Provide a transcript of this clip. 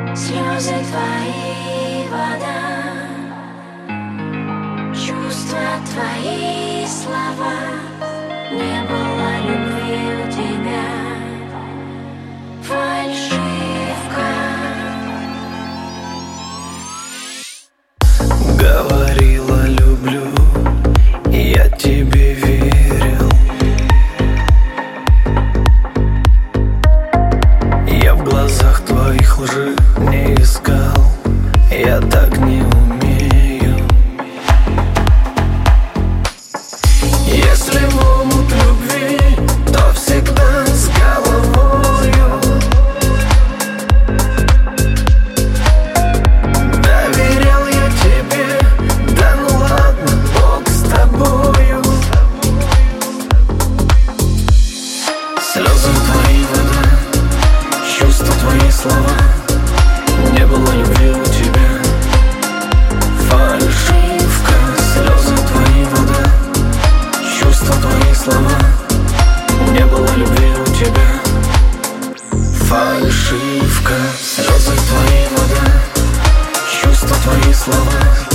Слезы твои, вода, чувства твои, слова. Не было любви у тебя, фальшивка. Говорила люблю, и я тебе верил. Я в глазах твоих лжи не искал, я так не умею. Если в омут любви, то всегда с головою. Доверял я тебе, да ну ладно, Бог с тобою. Слезы твои, вода, чувства твои, слова. Не было любви у тебя, фальшивка. Слезы твои, вода, чувства твои, слова. Не было любви у тебя, фальшивка. Слезы твои, вода, чувства твои, слова.